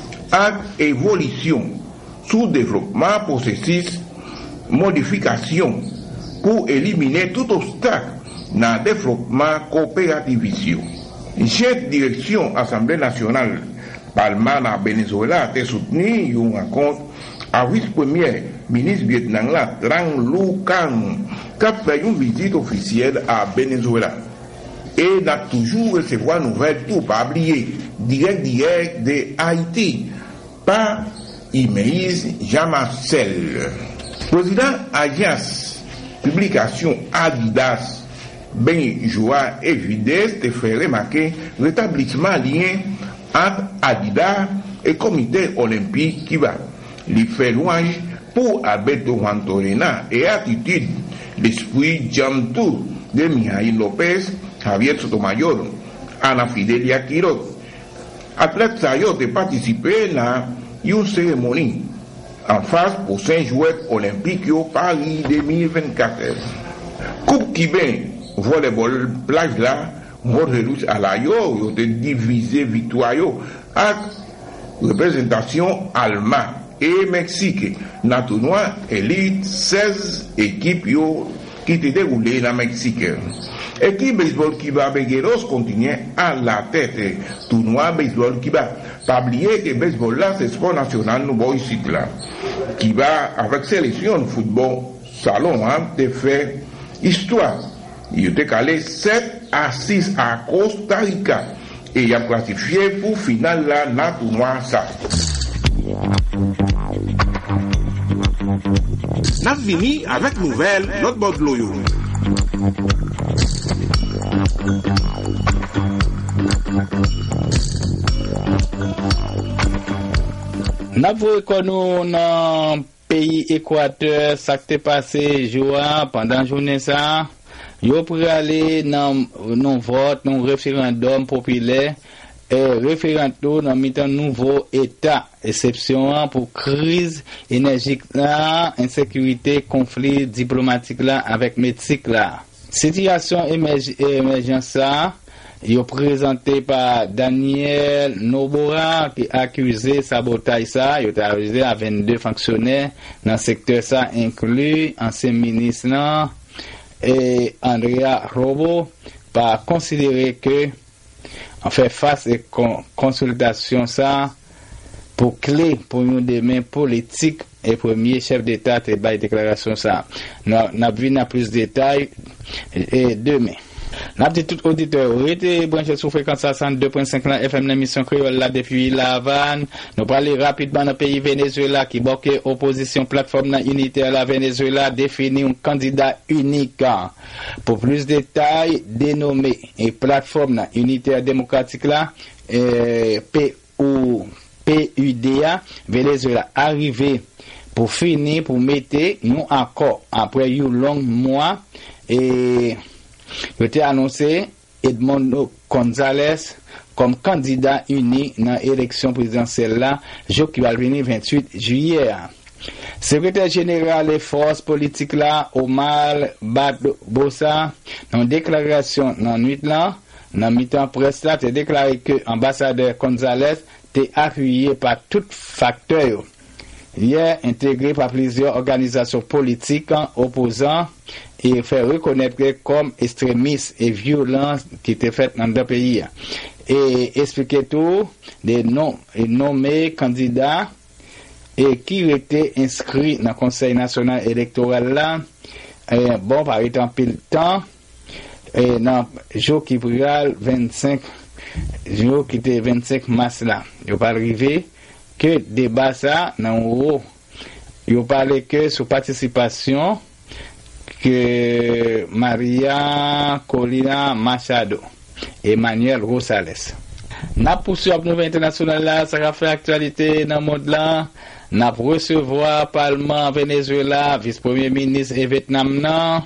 et évolution, sous-développement, processus, modification, pour éliminer tout obstacle dans le développement coopératif. Cette direction Assemblée nationale Palma na Venezuela a soutenu une rencontre avec le premier ministre vietnamien Trang Lu Kang, qui a fait une visite officielle à Venezuela. Et n'a toujours recevoir nouvelles tout pas oublier direct direct de Haïti par Imeïs Jamassel. Président Agence Publication Adidas Ben Joa et Vides te fait remarquer l'établissement lien entre Adidas et Comité Olympique qui va lui faire louange pour Alberto Juantorena et attitude l'esprit jam tour de Mijail Lopez, Javier Sotomayor, Ana Fidelia Quiroz. Athlète Sayo de participer dans une cérémonie en face pour cinq joueurs olympiques au Paris deux mille vingt-quatre. Coupe Kibé, volleyball plage là, Jorge à la yo, de divisé victoire avec représentation allemande et Mexique. Dans le tournoi élite, seize équipes yo, qui étaient déroulées dans le Mexique. Équipe baseball qui va Begueros continue à la tête. Tournoi baseball qui va. Pas oublier que baseball là, c'est sport national, nous voyons ici là. Qui va avec sélection de football salon, hein, de fait histoire. Il était calé sept à six à Costa Rica. Et il a classifié pour finale là, dans le tournoi ça. N'a fini avec nouvelle notre bord de l'eau. N'a vu que nous dans pays Équateur, ça qui t'est passé jour pendant journée ça, yo pour aller dans non vote, non référendum populaire. Et référendum dans un nouveau état exception pour crise énergique là, insécurité, conflit diplomatique là avec Mexique là. Situation émergence yo présenté par Daniel Nobora qui accusé sabotage ça, il a accusé à vingt-deux fonctionnaires dans le secteur ça inclus ancien ministre là, et Andrea Robo par considérer que en fait face et con, consultation ça pour clé pour une demain politique et premier chef d'État te bail déclaration ça. N'a n'a vu na plus de détails et demain. N'a dit tout auditeur, rete branché sur fréquence soixante-deux virgule cinq la F M l'émission créole là depuis La Havane. Nous parler rapidement dans le pays Venezuela qui bloque opposition plateforme unitaire la Venezuela définit un candidat unique. Pour plus de détails, dénommé et plateforme unitaire démocratique là euh, P U D A Venezuela arrivé pour finir pour mettre nous accord après un long mois et il a été annoncé Edmundo González comme candidat uni dans l'élection présidentielle là, jour qui va venir vingt-huit juillet. Secrétaire général des forces politiques là, Omar Barbosa, dans une déclaration dans nuit là, dans mi-temps presse là, a déclaré que l'ambassadeur González était appuyé par tout facteur. Il est intégré par plusieurs organisations politiques opposant et fait reconnaître comme extrémistes et violents qui étaient faites dans le pays. Et expliquer tout des noms et nommés candidats et qui étaient inscrits dans le Conseil national électoral là. Et bon, par exemple, pile temps, et dans le jour qui brûle vingt-cinq, jour qui était vingt-cinq mars là, il n'est pas arrivé que débat ça dans haut il parlait que sur participation que Maria Corina Machado et Manuel Rosales. N'a poursuivre nouvelle internationale là, ça va faire actualité dans le monde là. N'a recevoir Parlement Venezuela, vice-premier ministre et Vietnam là.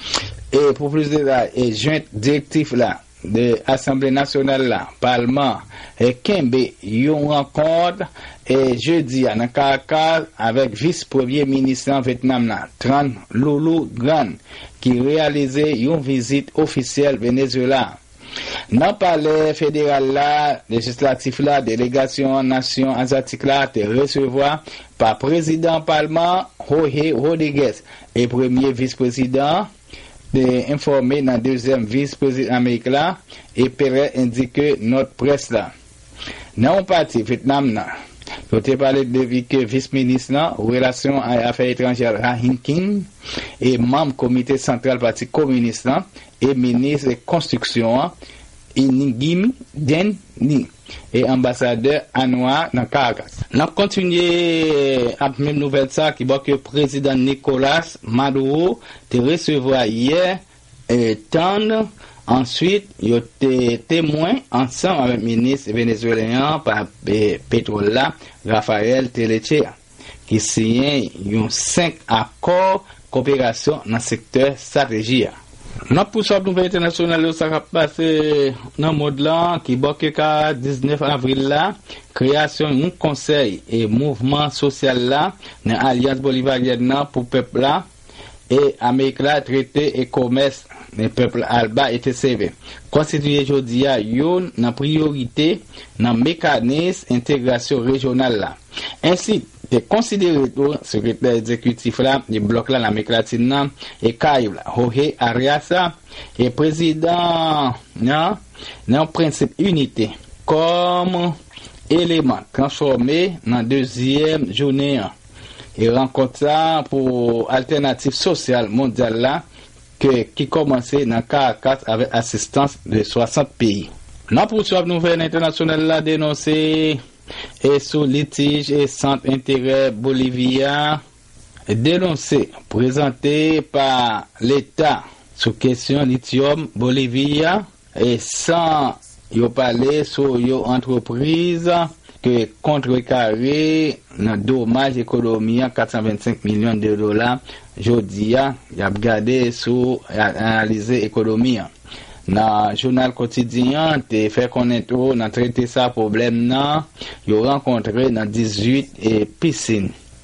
Et pour plus de détails, et joint directif là de l'Assemblée nationale là, Parlement et Kembe, yon rencontre et jeudi à Caracas avec vice-premier ministre en Vietnam là, Tran Lulu Gran, qui réalisait une visite officielle Venezuela. Dans le palais fédéral là, législatif là, délégation nation asiatique là, te recevoir par président Parlement Jorge Rodriguez et premier vice-président de informer dans deuxième vice-président Amérique là et Perret indique notre presse là. Dans un parti Vietnam là, je te parlé de que vice-ministre là, relations à affaires étrangères Rahin King et membre comité central parti communiste là et ministre de construction Inigimi Denni et ambassadeur Anwar dans Caracas. Nous continuons avec même nouvelle ça qui voit que le président Nicolas Maduro te recevoir hier et tendre ensuite il était témoin ensemble avec le ministre vénézuélien par pétrole Rafael Telechea qui signe un cinq accords coopération dans le secteur stratégique. Nous poussons la nouvelle internationale, ça va passer dans le mode là, qui bloque le dix-neuf avril là, création d'un conseil et mouvement social là, dans l'Alliance bolivarienne pour le peuple là, et Amérique là, traité et commerce, le peuple alba était servi. Constitué aujourd'hui à une priorité dans le mécanisme d'intégration régionale là. Ainsi, de considérer le secrétaire exécutif là, du bloc là, l'Amérique latine et Caïb là, Jorge Arias et président non, non principe unité comme élément transformé dans deuxième journée et rencontre ça pour alternative sociale mondiale là que qui commençait dans Caracas avec assistance de soixante pays. Nous poursuivons nouvelle internationale là dénoncée et sous litige et centre intérêt bolivien dénoncé présenté par l'État sous question lithium bolivien et sans y parler sur une entreprise que contrecarré dans dommage économique quatre cent vingt-cinq millions de dollars jodi a y a regardé sur analyser économie. Dans le journal quotidien, te fait connaître dans traiter ça problème nan, yo rencontré dans dix-huit et piscines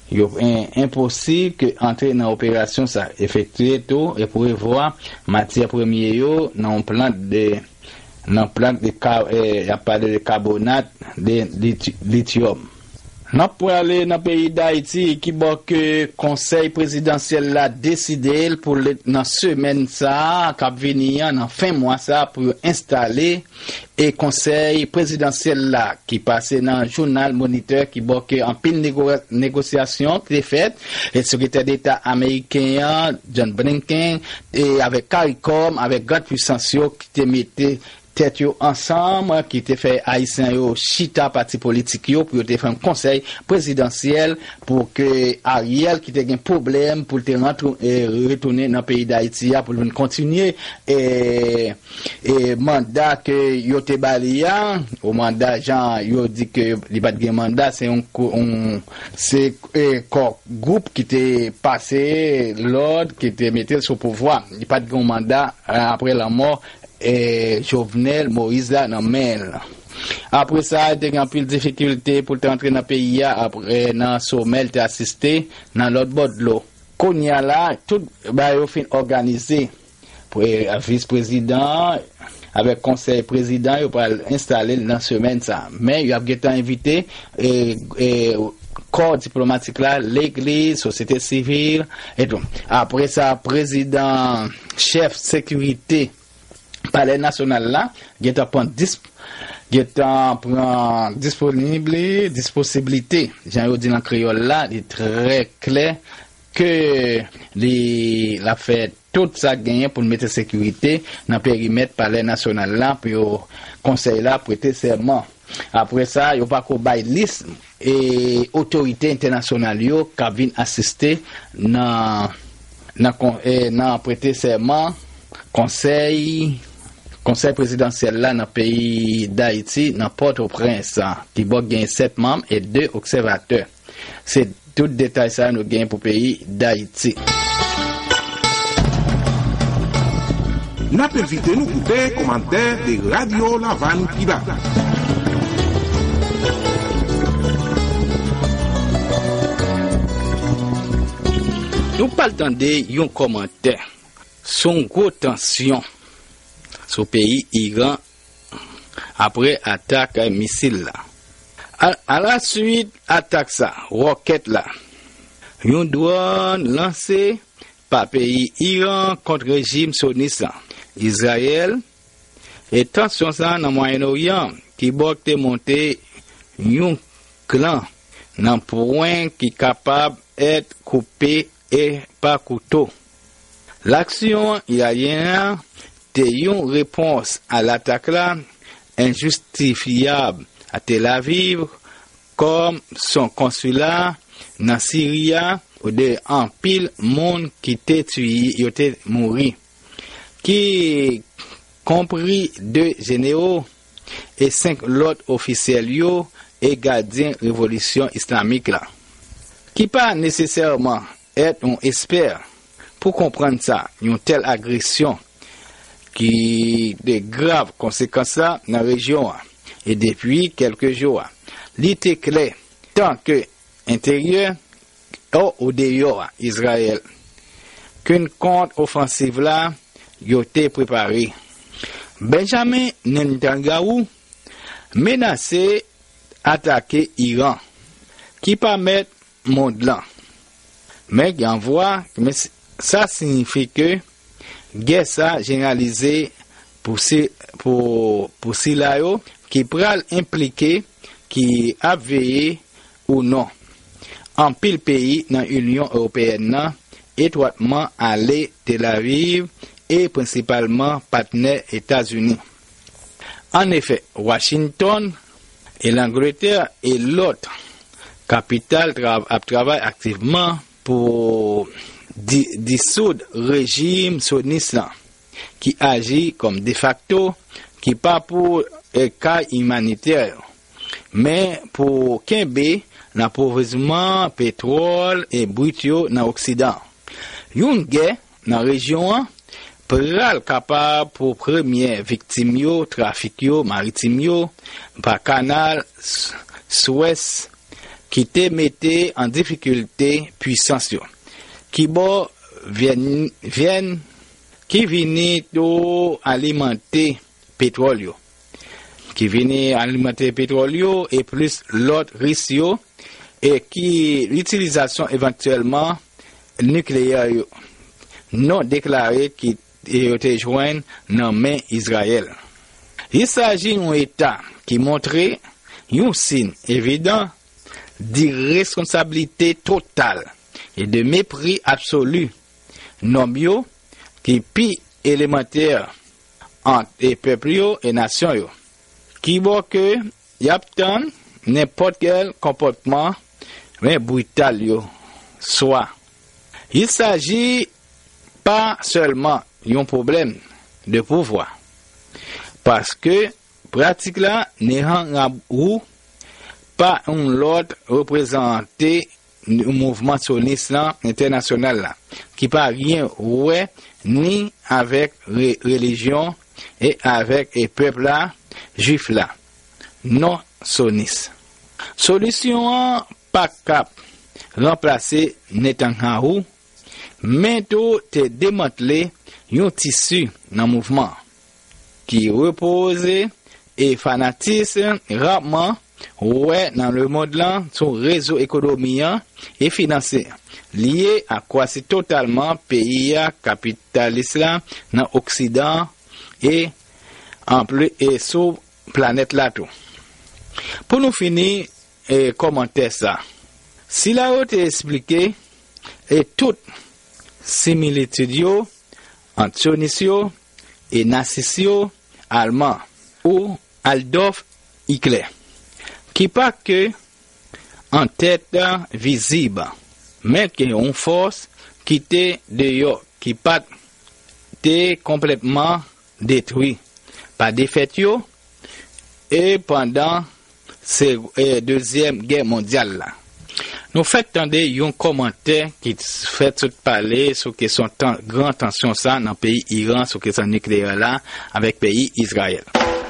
est impossible que entrer dans l'opération ça effectuer tout et pour voir matière première yo dans plan de dans plan de il y a pas de carbonate de lithium. N'a pour aller dans le pays d'Haïti qui bon que conseil présidentiel l'a décidé pour le, dans semaine ça cap venir dans fin mois ça pour installer et conseil présidentiel là qui passé dans journal Moniteur qui bon que en pile négo, négociation qui est faite et secrétaire d'État américain John Blinken et avec CARICOM avec grande puissance qui te mettait tête yo ensemble qui te fait haïtien yo chita parti politique yo pour te faire un conseil présidentiel pour que Ariel qui te un problème pour te retourner dans le pays d'Haïti pour nous continuer et et mandat que yo te balia au mandat Jean yo dit que il pas de mandat c'est un, un c'est un groupe qui te passé l'ordre qui te mettait sur pouvoir il pas de mandat après la mort et Jovenel Moïse là dans mail. Après ça, il y a une difficulté pour entrer dans le pays après dans sommet t'es assisté dans l'autre bord de l'eau. Konya là tout ba yo fin organisé pour vice-président avec conseil président yo pour installer dans semaine ça. Mais il a été invité et, et corps diplomatique là, l'église, société civile et tout. Après ça, président chef sécurité palais national là, il est prend disp prend disponible disponibilité. Jean dit en créole là, il est très clair que les la fait tout ça gagné pour mettre sécurité dans périmètre palais national là pour conseil là prêter serment. Après ça, il pas ko bay liste et autorité internationale yo qui viennent assister dans dans dans prêter serment conseil conseil présidentiel là dans le pays d'Haïti dans Port-au-Prince qui va gagner sept membres et deux observateurs. C'est tout détail ça nous gagne pour le pays d'Haïti. N'a pas invité nous écouter commentaires de Radio Lavan Kiba. Nous pas attendre un commentaire. Son gros tension sur le pays Iran après attaque à missile là. À, à la suite attaque ça, roquette là. Yon drone lancé par pays Iran contre régime sioniste Israël et tension ça dans Moyen-Orient qui bok te monter yon clan dans point qui capable être coupé et par couteau. L'action iranienne était une réponse à l'attaque là injustifiable à Tel Aviv comme son consulat dans Syrie où de en pile monde qui était tué, qui était mouru, qui compris deux généraux et cinq autres officiels yo et gardiens révolution islamique là qui pas nécessairement être un expert pour comprendre ça, une telle agression qui a de graves conséquences dans la région. Et depuis quelques jours, l'idée clair, tant que intérieur ou au dehors Israël, qu'une contre-offensive là, y a été préparée. Benjamin Netanyahu menacé attaquer Iran, qui permet monde là. Mais il envoie, mais ça signifie que guerre ça généralisé pour pour pour Silayo qui pral impliqué qui a veillé ou non en pile pays dans l'Union européenne étroitement allié Tel Aviv et principalement partenaires États-Unis. En effet, Washington et l'Angleterre et l'autre capitale tra- travaillent activement pour dissoudre le régime sioniste qui agit comme de facto, qui pas pour un cas humanitaire, mais pour Kembe, l'approvisionnement pétrole et brutio dans l'Occident. Une guerre dans la région pral capable pour première victime yo trafic yo maritime yo par canal Suez qui te mettait en difficulté puissance yo. Qui bon vient vient qui venait to alimenter pétrole yo. Qui venait alimenter pétrole yo et plus l'autre risque yo et qui l'utilisation éventuellement nucléaire yo non déclaré qui était joint dans main Israël. Il s'agit d'un État qui montrait un signe évident d'irresponsabilité totale et de mépris absolu, non yo qui pi élémentaire entre les peuples et nations yo, qui voit que y a n'importe quel comportement mais brutal yo soit. Il s'agit pas seulement d'un problème de pouvoir, parce que pratique là n'est ou pas un l'autre représenté un mouvement sioniste international là qui pas rien ouais ni avec re, religion et avec les peuples là juifs là non sionistes. Solution pas cap remplacer Netanyahu mais tout te démanteler un tissu dans mouvement qui repose et fanatisme rapidement ouais dans le monde là son réseau économique et financier lié à quoi c'est totalement pays capitaliste là dans occident et en plus et sur planète là tout. Pour nous finir et commenter ça. Si la haute expliqué et toute similitude entre sionisme et nazisme allemand ou Adolf Hitler qui pas que en tête visible mais qui une force qui était dehors qui pas était complètement détruit par des faits et pendant cette euh, deuxième guerre mondiale là. Nous fait tendez un commentaire qui fait tout parler sur question de grande tension ça dans le pays Iran sur question nucléaire là avec le pays Israël.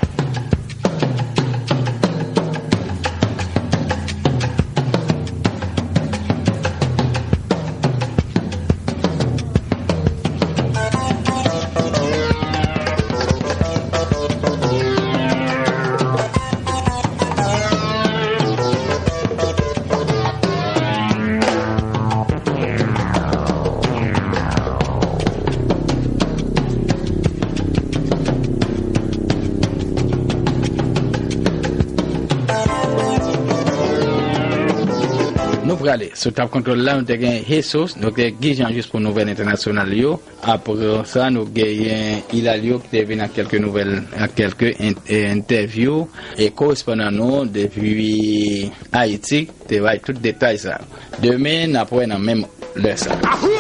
Allez, sur table contrôle là, nous avons Jesus, nous avons Guy juste pour nouvelles internationales. Après ça, nous avons Hilalio qui est venu à quelques nouvelles, à quelques interviews et correspondant nous depuis Haïti, tu vas tout détail ça. Demain, nous après dans même le ça.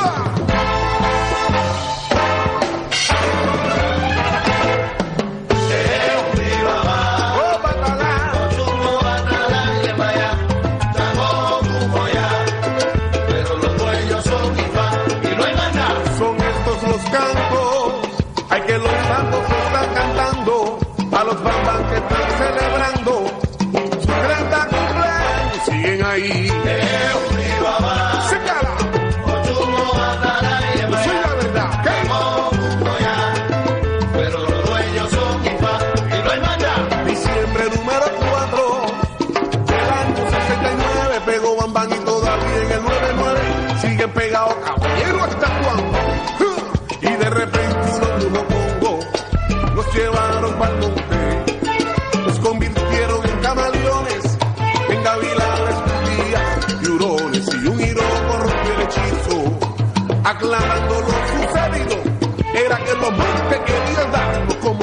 A los bambán que están celebrando su treinta cumpleaños siguen ahí. Se cala. Yo soy la verdad. ¿Qué? Pero los dueños son Ifa y no hay más nada. Diciembre número cuatro del año sesenta y nueve pegó bambán y todavía en el noventa y nueve siguen pegados caballero hasta cuándo. Y de repente unos uno Congo los llevaron para el monte. Convirtieron en camaleones, en gavilanes, judías y hurones, y un hiroco rompió el hechizo, aclarando lo sucedido. Era que los montes querían darnos como